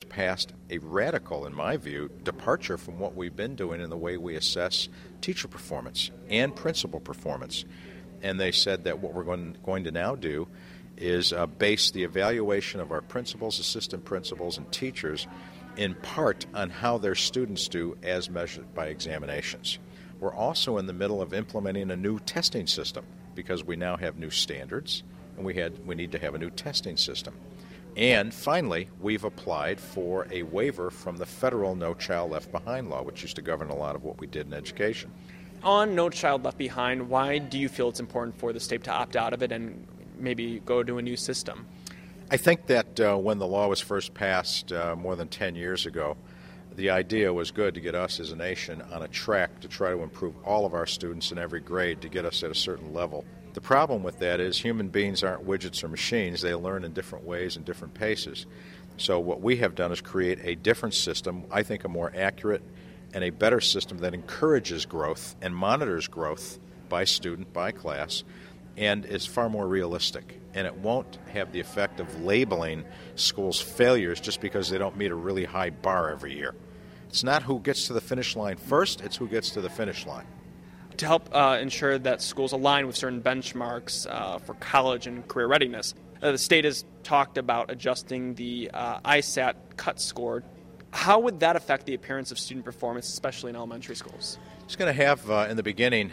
passed a radical, in my view, departure from what we've been doing in the way we assess teacher performance and principal performance. And they said that what we're going to now do is base the evaluation of our principals, assistant principals, and teachers in part on how their students do as measured by examinations. We're also in the middle of implementing a new testing system because we now have new standards and we need to have a new testing system. And finally, we've applied for a waiver from the federal No Child Left Behind law, which used to govern a lot of what we did in education. On No Child Left Behind, why do you feel it's important for the state to opt out of it and maybe go to a new system? I think that when the law was first passed more than 10 years ago, the idea was good to get us as a nation on a track to try to improve all of our students in every grade to get us at a certain level. The problem with that is human beings aren't widgets or machines. They learn in different ways and different paces. So what we have done is create a different system, I think a more accurate and a better system that encourages growth and monitors growth by student, by class, and is far more realistic. And it won't have the effect of labeling schools failures just because they don't meet a really high bar every year. It's not who gets to the finish line first, it's who gets to the finish line. To help ensure that schools align with certain benchmarks for college and career readiness, the state has talked about adjusting the ISAT cut score. How would that affect the appearance of student performance, especially in elementary schools? It's going to have, in the beginning,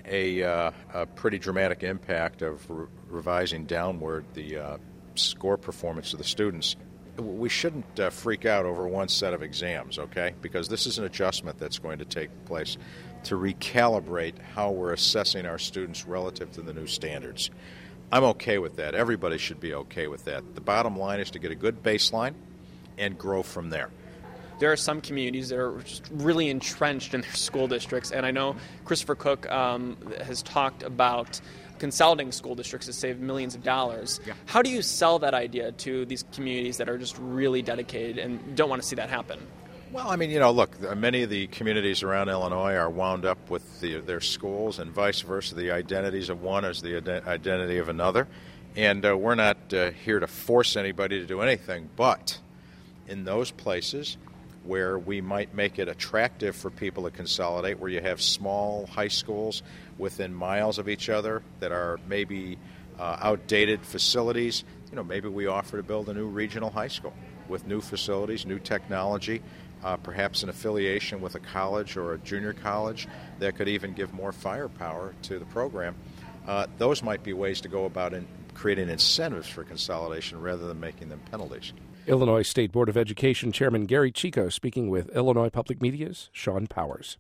a pretty dramatic impact of revising downward the score performance of the students. We shouldn't freak out over one set of exams, okay? Because this is an adjustment that's going to take place to recalibrate how we're assessing our students relative to the new standards. I'm okay with that. Everybody should be okay with that. The bottom line is to get a good baseline and grow from there. There are some communities that are just really entrenched in their school districts, and I know Christopher Cook has talked about consolidating school districts to save millions of dollars. Yeah. How do you sell that idea to these communities that are just really dedicated and don't want to see that happen? Well, I mean, look, many of the communities around Illinois are wound up with their schools and vice versa. The identities of one is the identity of another. And we're not here to force anybody to do anything. But in those places where we might make it attractive for people to consolidate, where you have small high schools within miles of each other that are maybe outdated facilities, maybe we offer to build a new regional high school with new facilities, new technology, perhaps an affiliation with a college or a junior college that could even give more firepower to the program. Those might be ways to go about creating incentives for consolidation rather than making them penalties. Illinois State Board of Education Chairman Gary Chico speaking with Illinois Public Media's Sean Powers.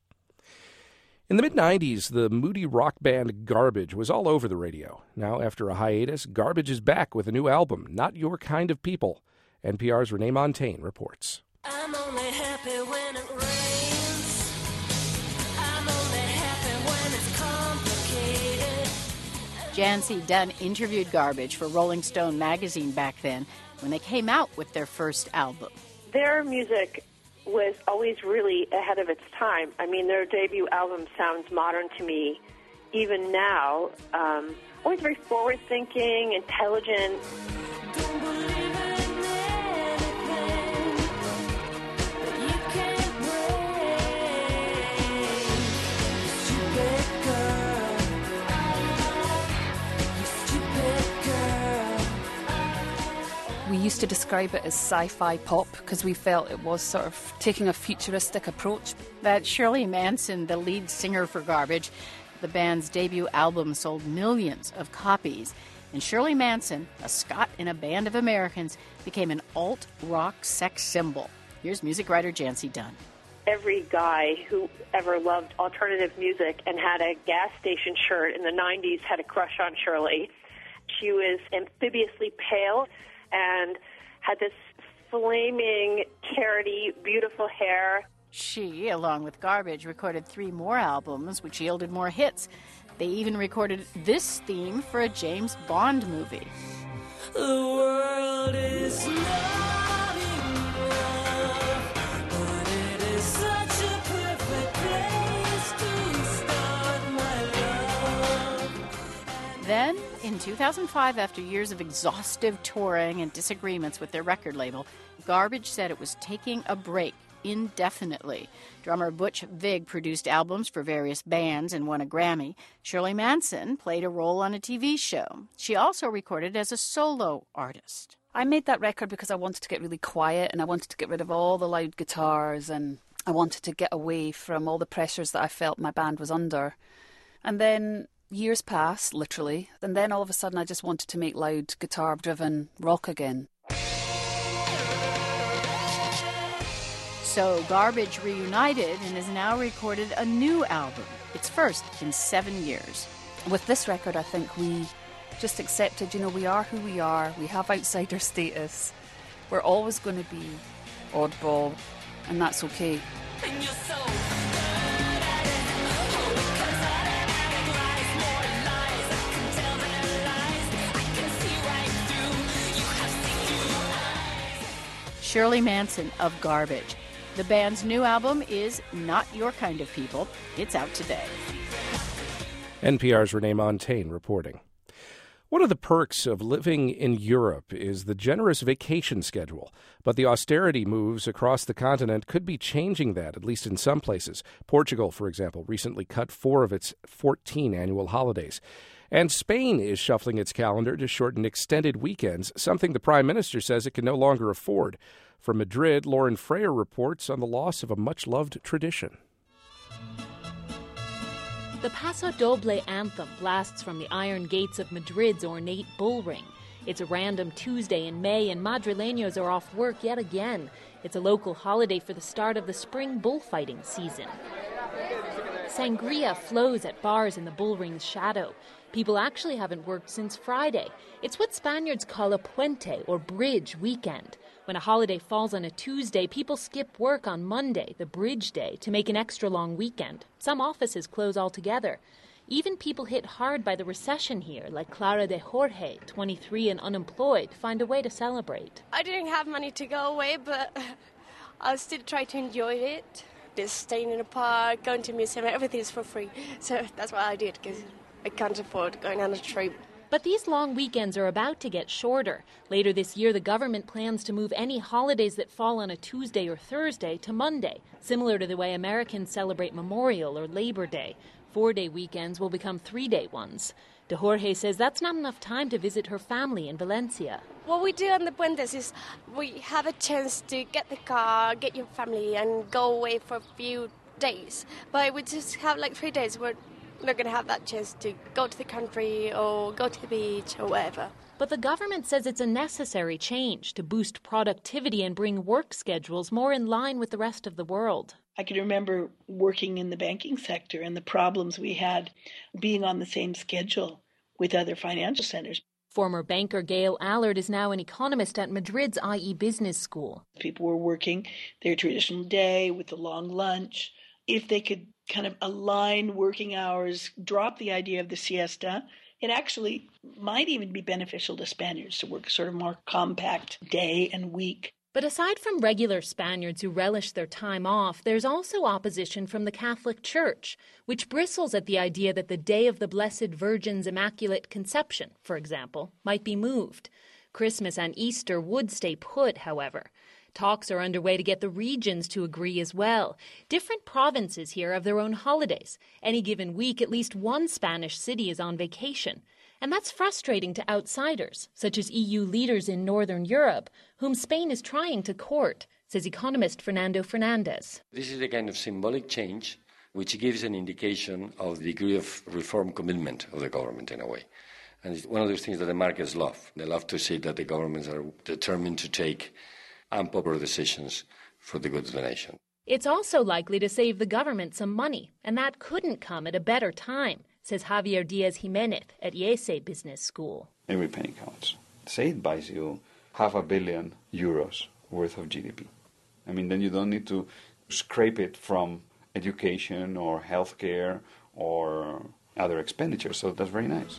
In the mid-'90s, the moody rock band Garbage was all over the radio. Now, after a hiatus, Garbage is back with a new album, Not Your Kind of People. NPR's Renee Montaigne reports. I'm only happy when it rains. I'm only happy when it's complicated. Jancy Dunn interviewed Garbage for Rolling Stone magazine back then when they came out with their first album. Their music was always really ahead of its time. I mean, their debut album sounds modern to me even now. Always very forward-thinking, intelligent. Don't believe in anything that you can't break. Stupid girl. You stupid girl. We used to describe it as sci-fi pop because we felt it was sort of taking a futuristic approach. That's Shirley Manson, the lead singer for Garbage. The band's debut album sold millions of copies. And Shirley Manson, a Scot in a band of Americans, became an alt-rock sex symbol. Here's music writer Jancy Dunn. Every guy who ever loved alternative music and had a gas station shirt in the 90s had a crush on Shirley. She was amphibiously pale and had this flaming, carroty, beautiful hair. She, along with Garbage, recorded 3 more albums, which yielded more hits. They even recorded this theme for a James Bond movie. The world is not enough, but it is such a perfect place to start my love. Then, in In 2005, after years of exhaustive touring and disagreements with their record label, Garbage said it was taking a break indefinitely. Drummer Butch Vig produced albums for various bands and won a Grammy. Shirley Manson played a role on a TV show. She also recorded as a solo artist. I made that record because I wanted to get really quiet and I wanted to get rid of all the loud guitars and I wanted to get away from all the pressures that I felt my band was under. And then years passed, literally, and then all of a sudden I just wanted to make loud guitar-driven rock again. So Garbage reunited and has now recorded a new album, its first in 7 years. With this record, I think we just accepted, we are who we are, we have outsider status, we're always going to be oddball, and that's okay. And you're so good at it. Oh, because automatic lies, more lies. I can tell they're lies. I can see right through. You have see-through eyes. Shirley Manson of Garbage. The band's new album is Not Your Kind of People. It's out today. NPR's Renee Montaigne reporting. One of the perks of living in Europe is the generous vacation schedule, but the austerity moves across the continent could be changing that, at least in some places. Portugal, for example, recently cut 4 of its 14 annual holidays. And Spain is shuffling its calendar to shorten extended weekends, something the Prime Minister says it can no longer afford. From Madrid, Lauren Freyer reports on the loss of a much-loved tradition. The Paso Doble anthem blasts from the iron gates of Madrid's ornate bullring. It's a random Tuesday in May, and Madrileños are off work yet again. It's a local holiday for the start of the spring bullfighting season. Sangria flows at bars in the bullring's shadow. People actually haven't worked since Friday. It's what Spaniards call a puente, or bridge weekend. When a holiday falls on a Tuesday, people skip work on Monday, the bridge day, to make an extra long weekend. Some offices close altogether. Even people hit hard by the recession here, like Clara de Jorge, 23 and unemployed, find a way to celebrate. I didn't have money to go away, but I'll still try to enjoy it. Just staying in the park, going to a museum, everything's for free. So that's what I did, because I can't afford going on a trip. But these long weekends are about to get shorter. Later this year, the government plans to move any holidays that fall on a Tuesday or Thursday to Monday, similar to the way Americans celebrate Memorial or Labor Day. 4-day weekends will become 3-day ones. De Jorge says that's not enough time to visit her family in Valencia. What we do on the puentes is we have a chance to get the car, get your family, and go away for a few days. But we just have like 3 days. We're not going to have that chance to go to the country or go to the beach or whatever. But the government says it's a necessary change to boost productivity and bring work schedules more in line with the rest of the world. I can remember working in the banking sector and the problems we had being on the same schedule with other financial centers. Former banker Gail Allard is now an economist at Madrid's IE Business School. People were working their traditional day with the long lunch. If they could kind of align working hours, drop the idea of the siesta, it actually might even be beneficial to Spaniards to work sort of more compact day and week. But aside from regular Spaniards who relish their time off, there's also opposition from the Catholic Church, which bristles at the idea that the day of the Blessed Virgin's Immaculate Conception, for example, might be moved. Christmas and Easter would stay put, however. Talks are underway to get the regions to agree as well. Different provinces here have their own holidays. Any given week, at least one Spanish city is on vacation. And that's frustrating to outsiders, such as EU leaders in Northern Europe, whom Spain is trying to court, says economist Fernando Fernandez. This is a kind of symbolic change which gives an indication of the degree of reform commitment of the government in a way. And it's one of those things that the markets love. They love to see that the governments are determined to take unpopular decisions for the good of the nation. It's also likely to save the government some money, and that couldn't come at a better time, says Javier Diaz Jimenez at IESE Business School. Every penny counts. Say it buys you €500 million worth of GDP. I mean, then you don't need to scrape it from education or healthcare or other expenditures, so that's very nice.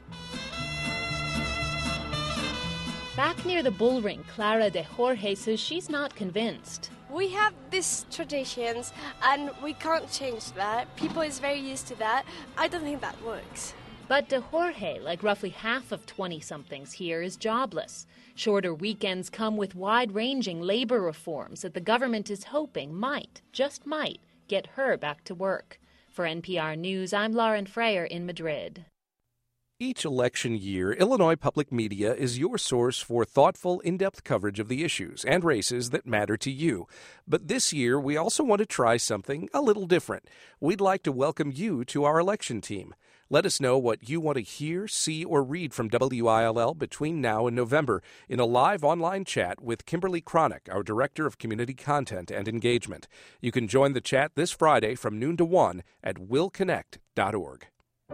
Back near the bullring, Clara de Jorge says she's not convinced. We have these traditions and we can't change that. People is very used to that. I don't think that works. But de Jorge, like roughly half of 20-somethings here, is jobless. Shorter weekends come with wide-ranging labor reforms that the government is hoping might, just might, get her back to work. For NPR News, I'm Lauren Freyer in Madrid. Each election year, Illinois Public Media is your source for thoughtful, in-depth coverage of the issues and races that matter to you. But this year, we also want to try something a little different. We'd like to welcome you to our election team. Let us know what you want to hear, see, or read from WILL between now and November in a live online chat with Kimberly Cronick, our Director of Community Content and Engagement. You can join the chat this Friday from noon to 1 at willconnect.org.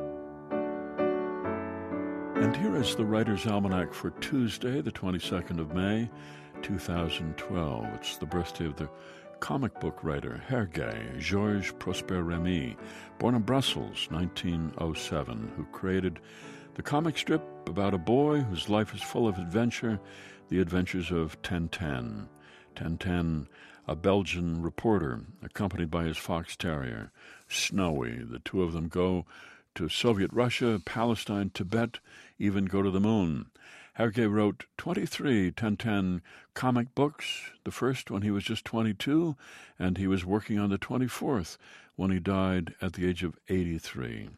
And here is the Writer's Almanac for Tuesday, the 22nd of May, 2012. It's the birthday of the comic book writer Hergé Georges Prosper Remy, born in Brussels, 1907, who created the comic strip about a boy whose life is full of adventure, The Adventures of Tintin. Tintin, a Belgian reporter, accompanied by his fox terrier, Snowy. The two of them go to Soviet Russia, Palestine, Tibet, even go to the moon. Hergé wrote 23 Tintin comic books, the first when he was just 22, and he was working on the 24th when he died at the age of 83.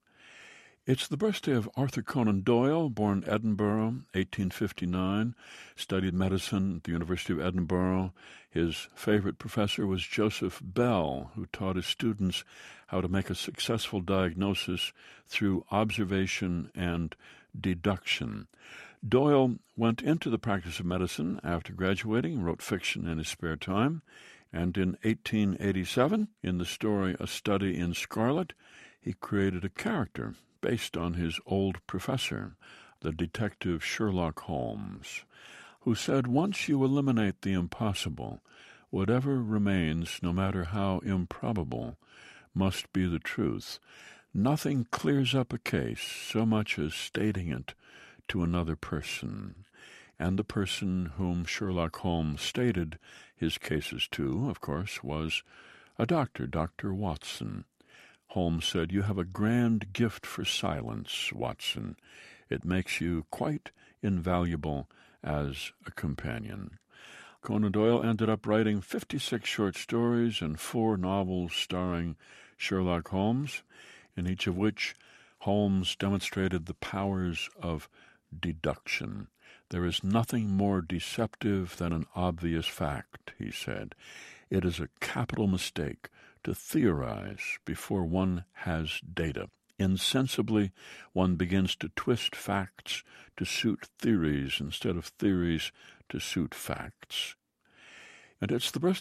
It's the birthday of Arthur Conan Doyle, born Edinburgh, 1859, studied medicine at the University of Edinburgh. His favorite professor was Joseph Bell, who taught his students how to make a successful diagnosis through observation and deduction. Doyle went into the practice of medicine after graduating, wrote fiction in his spare time, and in 1887, in the story A Study in Scarlet, he created a character based on his old professor, the detective Sherlock Holmes, who said, "Once you eliminate the impossible, whatever remains, no matter how improbable, must be the truth. Nothing clears up a case so much as stating it to another person." And the person whom Sherlock Holmes stated his cases to, of course, was a doctor, Dr. Watson. Holmes said, "You have a grand gift for silence, Watson. It makes you quite invaluable as a companion." Conan Doyle ended up writing 56 short stories and 4 novels starring Sherlock Holmes, in each of which Holmes demonstrated the powers of deduction. "There is nothing more deceptive than an obvious fact," he said. "It is a capital mistake to theorize before one has data. Insensibly, one begins to twist facts to suit theories instead of theories to suit facts." And it's the birthday